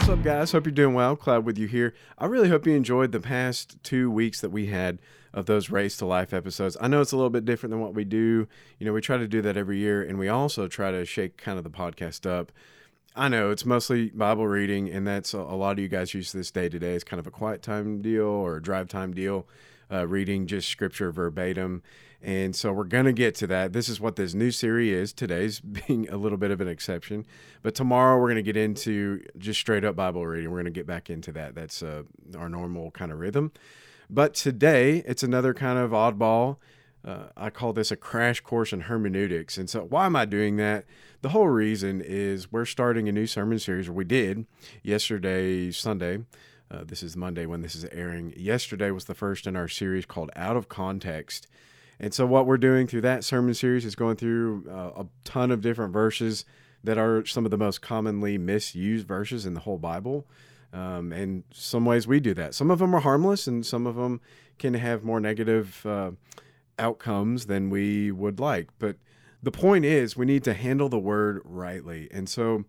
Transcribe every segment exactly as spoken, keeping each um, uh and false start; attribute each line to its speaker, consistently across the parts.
Speaker 1: up, guys? Hope you're doing well. Cloud with you here. I really hope you enjoyed the past two weeks that we had of those Race to Life episodes. I know it's a little bit different than what we do. You know, we try to do that every year, and we also try to shake kind of the podcast up. I know it's mostly Bible reading, and that's a, a lot of you guys use this day to day. It's kind of a quiet time deal or a drive time deal, uh, reading just scripture verbatim. And so we're going to get to that. This is what this new series is. Today's being a little bit of an exception. But tomorrow we're going to get into just straight up Bible reading. We're going to get back into that. That's uh, our normal kind of rhythm. But today it's another kind of oddball. Uh, I call this a crash course in hermeneutics. And so why am I doing that? The whole reason is we're starting a new sermon series, or we did yesterday, Sunday. Uh, this is Monday when this is airing. Yesterday was the first in our series called Out of Context. And so what we're doing through that sermon series is going through uh, a ton of different verses that are some of the most commonly misused verses in the whole Bible. Um, and some ways we do that. Some of them are harmless, and some of them can have more negative uh, outcomes than we would like. But the point is, we need to handle the word rightly. And so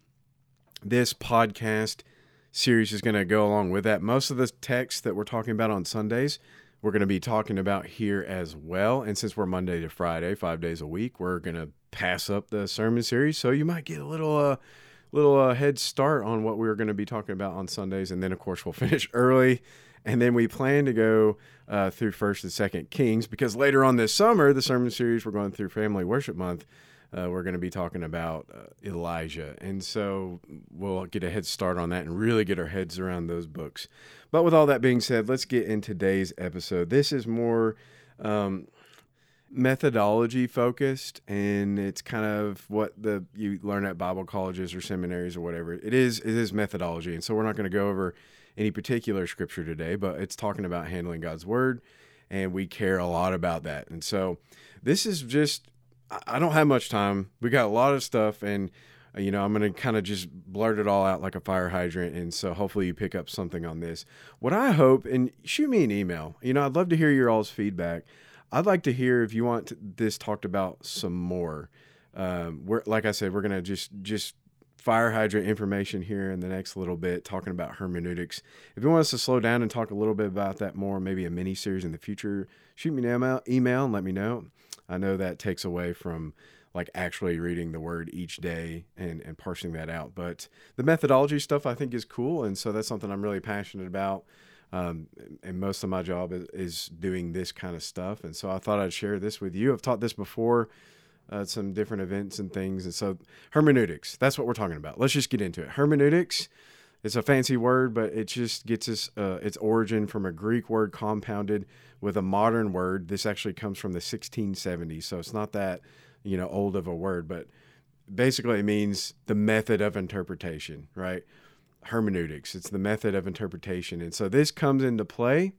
Speaker 1: this podcast series is going to go along with that. Most of the text that we're talking about on Sundays, we're going to be talking about here as well. And since we're Monday to Friday, five days a week, we're going to pass up the sermon series. So you might get a little uh, little uh, head start on what we're going to be talking about on Sundays. And then, of course, we'll finish early. And then we plan to go uh, through First and Second Kings, because later on this summer, the sermon series, we're going through Family Worship Month. Uh, we're going to be talking about uh, Elijah. And so we'll get a head start on that and really get our heads around those books. But with all that being said, let's get in today's episode. This is more um, methodology focused, and it's kind of what the you learn at Bible colleges or seminaries or whatever. It is, it is methodology. And so we're not going to go over any particular scripture today, but it's talking about handling God's word, and we care a lot about that. And so this is just, I don't have much time. We got a lot of stuff, and you know, I'm going to kind of just blurt it all out like a fire hydrant. And so hopefully you pick up something on this. What I hope, and shoot me an email. You know, I'd love to hear your all's feedback. I'd like to hear if you want this talked about some more. Um, we're, like I said, we're going to just, just fire hydrant information here in the next little bit, talking about hermeneutics. If you want us to slow down and talk a little bit about that more, maybe a mini series in the future, shoot me an email, email and let me know. I know that takes away from like actually reading the word each day and, and parsing that out. But the methodology stuff I think is cool. And so that's something I'm really passionate about. Um, and most of my job is, is doing this kind of stuff. And so I thought I'd share this with you. I've taught this before at some different events and things. And so hermeneutics, that's what we're talking about. Let's just get into it. Hermeneutics, it's a fancy word, but it just gets us uh, its origin from a Greek word compounded with a modern word. This actually comes from the sixteen seventies. So it's not that, you know, old of a word, but basically it means the method of interpretation, right? Hermeneutics, it's the method of interpretation. And so this comes into play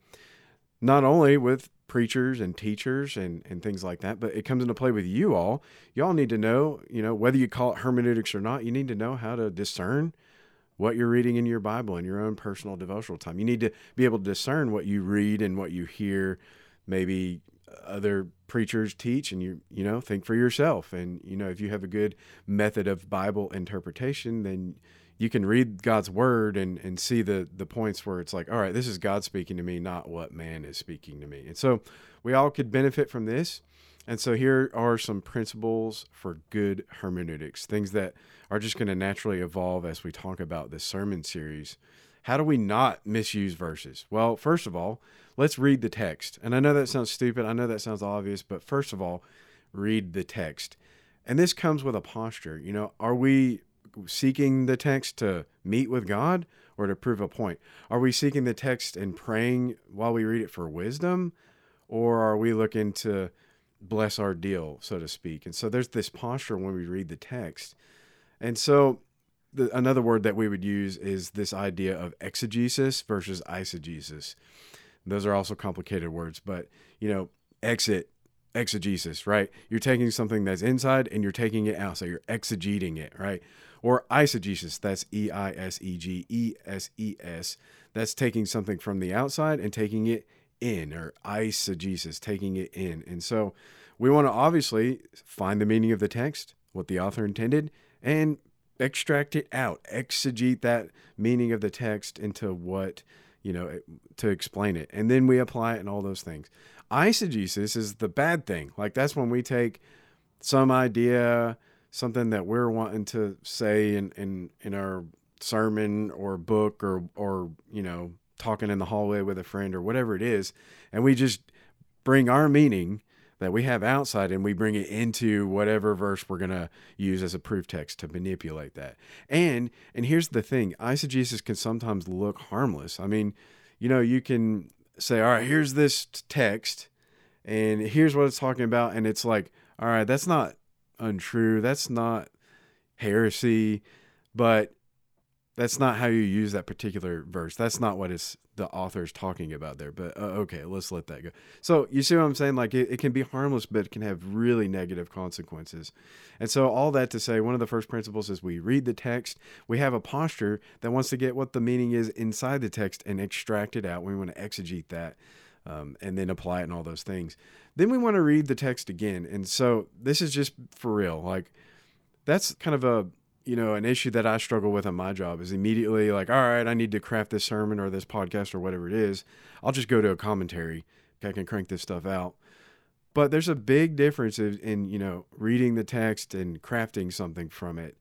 Speaker 1: not only with preachers and teachers and, and things like that, but it comes into play with you all. Y'all need to know, you know, whether you call it hermeneutics or not, you need to know how to discern what you're reading in your Bible in your own personal devotional time. You need to be able to discern what you read and what you hear, maybe other preachers teach, and you you know think for yourself. And you know if you have a good method of Bible interpretation, then you can read God's word and and see the the points where it's like, all right, this is God speaking to me, not what man is speaking to me. And so we all could benefit from this. And so here are some principles for good hermeneutics, things that are just going to naturally evolve as we talk about this sermon series. How do we not misuse verses? Well, first of all, let's read the text. And I know that sounds stupid. I know that sounds obvious, but first of all, read the text. And this comes with a posture. You know, are we seeking the text to meet with God or to prove a point? Are we seeking the text and praying while we read it for wisdom? Or are we looking to bless our deal, so to speak? And so there's this posture when we read the text. And so the, another word that we would use is this idea of exegesis versus eisegesis. Those are also complicated words, but, you know, exit, exegesis, right? You're taking something that's inside and you're taking it out. So you're exegeting it, right? Or eisegesis, that's E I S E G E S E S. That's taking something from the outside and taking it in, or eisegesis, taking it in. And so we want to obviously find the meaning of the text, what the author intended, and extract it out, exegete that meaning of the text into what, you know, to explain it. And then we apply it and all those things. Eisegesis is the bad thing. Like that's when we take some idea, something that we're wanting to say in, in, in our sermon or book or, or, you know, talking in the hallway with a friend or whatever it is. And we just bring our meaning that we have outside and we bring it into whatever verse we're going to use as a proof text to manipulate that. And, and here's the thing, eisegesis can sometimes look harmless. I mean, you know, you can say, all right, here's this text and here's what it's talking about. And it's like, all right, that's not untrue. That's not heresy, but that's not how you use that particular verse. That's not what it's, the author is talking about there. But uh, okay, let's let that go. So you see what I'm saying? Like it, it can be harmless, but it can have really negative consequences. And so all that to say, one of the first principles is we read the text. We have a posture that wants to get what the meaning is inside the text and extract it out. We want to exegete that um, and then apply it and all those things. Then we want to read the text again. And so this is just for real. Like that's kind of a, you know, an issue that I struggle with on my job is immediately like, all right, I need to craft this sermon or this podcast or whatever it is. I'll just go to a commentary. I can crank this stuff out. But there's a big difference in, in, you know, reading the text and crafting something from it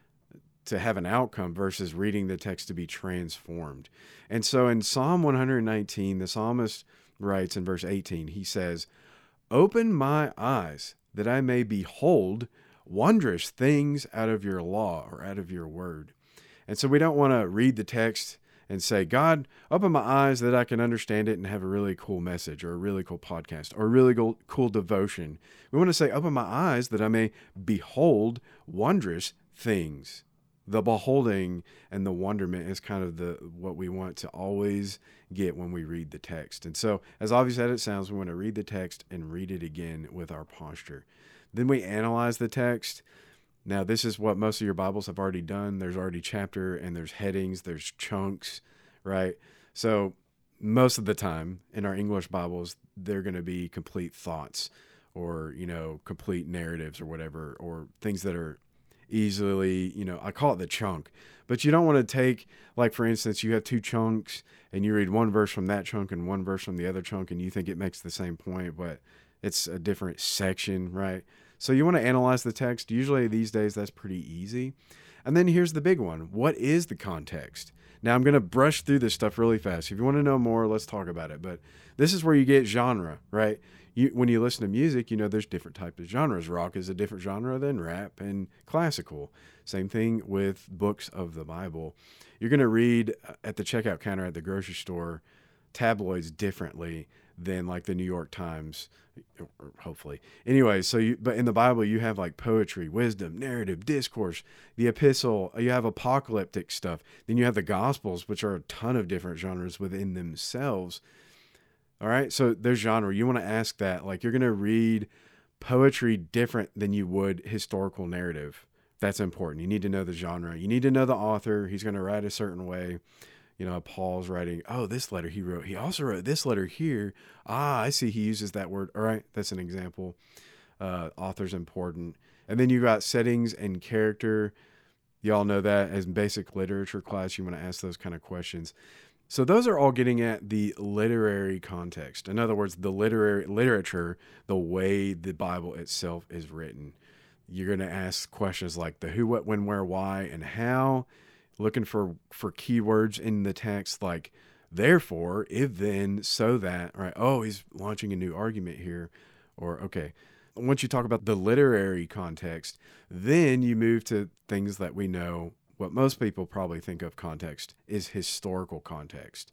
Speaker 1: to have an outcome versus reading the text to be transformed. And so in Psalm one nineteen, the psalmist writes in verse eighteen, he says, "Open my eyes that I may behold wondrous things out of your law," or out of your word. And so we don't want to read the text and say, God, open my eyes that I can understand it and have a really cool message or a really cool podcast or a really cool, cool devotion. We want to say, open my eyes that I may behold wondrous things. The beholding and the wonderment is kind of the what we want to always get when we read the text. And so as obvious as it sounds, we want to read the text and read it again with our posture. Then we analyze the text. Now, this is what most of your Bibles have already done. There's already chapter and there's headings, there's chunks, right? So most of the time in our English Bibles, they're going to be complete thoughts or, you know, complete narratives or whatever, or things that are easily, you know, I call it the chunk. But you don't want to take, like, for instance, you have two chunks and you read one verse from that chunk and one verse from the other chunk and you think it makes the same point, but it's a different section, right? So you want to analyze the text. Usually these days, that's pretty easy. And then here's the big one. What is the context? Now, I'm going to brush through this stuff really fast. If you want to know more, let's talk about it. But this is where you get genre, right? You, when you listen to music, you know there's different types of genres. Rock is a different genre than rap and classical. Same thing with books of the Bible. You're going to read at the checkout counter at the grocery store tabloids differently than like the New York Times, or hopefully. Anyway, so you, but in the Bible, you have like poetry, wisdom, narrative, discourse, the epistle, you have apocalyptic stuff. Then you have the Gospels, which are a ton of different genres within themselves. All right, so there's genre. You want to ask that, like you're going to read poetry different than you would historical narrative. That's important. You need to know the genre. You need to know the author. He's going to write a certain way. You know, Paul's writing, oh, this letter he wrote. He also wrote this letter here. Ah, I see he uses that word. All right, that's an example. Uh, author's important. And then you got settings and character. Y'all know that as basic literature class, you want to ask those kind of questions. So those are all getting at the literary context. In other words, the literary literature, the way the Bible itself is written. You're going to ask questions like the who, what, when, where, why, and how. Looking for, for keywords in the text like therefore, if then, so that, right? Oh, he's launching a new argument here. Or, okay. Once you talk about the literary context, then you move to things that we know. What most people probably think of context is historical context.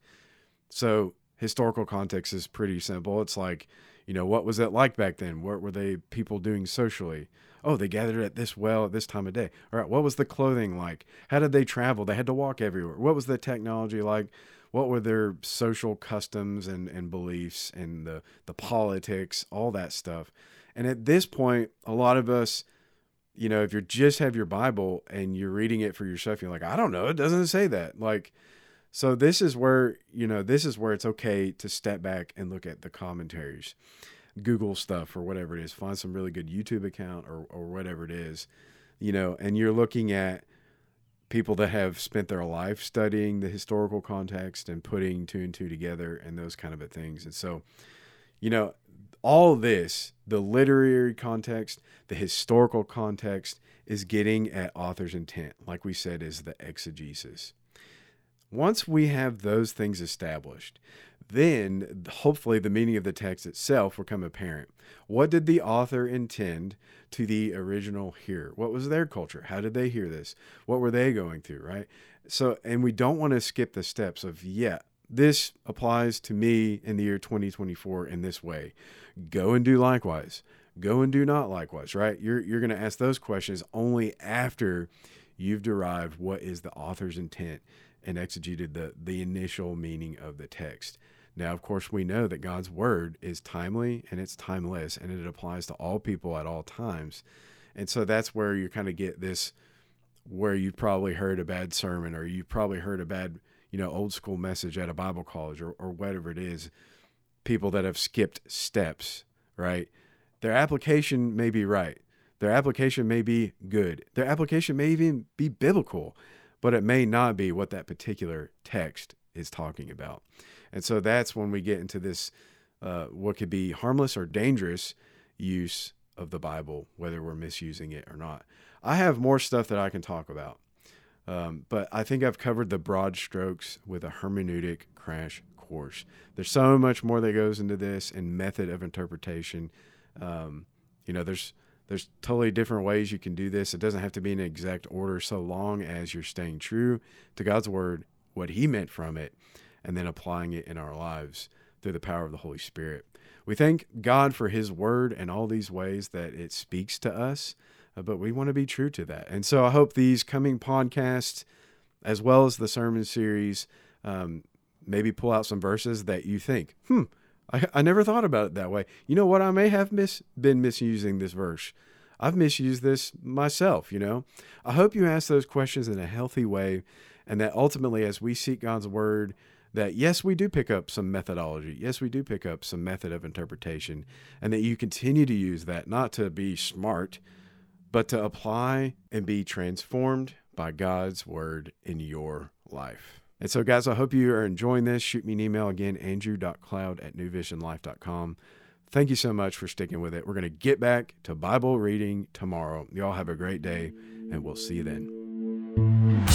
Speaker 1: So historical context is pretty simple. It's like, you know, what was it like back then? What were they people doing socially? Oh, they gathered at this well at this time of day. All right, what was the clothing like? How did they travel? They had to walk everywhere. What was the technology like? What were their social customs and, and beliefs and the, the politics, all that stuff? And at this point, a lot of us, you know, if you just have your Bible and you're reading it for yourself, you're like, I don't know, it doesn't say that. Like, so this is where, you know, this is where it's okay to step back and look at the commentaries. Google stuff or whatever it is, find some really good YouTube account or, or whatever it is, you know, and you're looking at people that have spent their life studying the historical context and putting two and two together and those kind of a things. And so, you know, all this, the literary context, the historical context, is getting at author's intent, like we said, is the exegesis. Once we have those things established, then hopefully the meaning of the text itself will become apparent. What did the author intend to the original hearer? What was their culture? How did they hear this? What were they going through, right? So, and we don't want to skip the steps of, yeah, this applies to me in the year twenty twenty-four in this way. Go and do likewise. Go and do not likewise, right? You're, you're going to ask those questions only after you've derived what is the author's intent and exegeted the, the initial meaning of the text. Now, of course, we know that God's word is timely and it's timeless, and it applies to all people at all times. And so that's where you kind of get this, where you probably heard a bad sermon, or you probably heard a bad, you know, old school message at a Bible college, or, or whatever it is. People that have skipped steps, right? Their application may be right. Their application may be good. Their application may even be biblical, but it may not be what that particular text is talking about. And so that's when we get into this, uh, what could be harmless or dangerous use of the Bible, whether we're misusing it or not. I have more stuff that I can talk about, um, but I think I've covered the broad strokes with a hermeneutic crash course. There's so much more that goes into this and method of interpretation. Um, you know, there's There's totally different ways you can do this. It doesn't have to be in an exact order, so long as you're staying true to God's word, what he meant from it, and then applying it in our lives through the power of the Holy Spirit. We thank God for his word and all these ways that it speaks to us, uh, but we want to be true to that. And so I hope these coming podcasts, as well as the sermon series, um, maybe pull out some verses that you think, hmm, I, I never thought about it that way. You know what? I may have mis- been misusing this verse. I've misused this myself, you know. I hope you ask those questions in a healthy way, and that ultimately, as we seek God's word, that yes, we do pick up some methodology. Yes, we do pick up some method of interpretation, and that you continue to use that, not to be smart, but to apply and be transformed by God's word in your life. And so, guys, I hope you are enjoying this. Shoot me an email again, andrew dot cloud at new vision life dot com. Thank you so much for sticking with it. We're going to get back to Bible reading tomorrow. You all have a great day, and we'll see you then.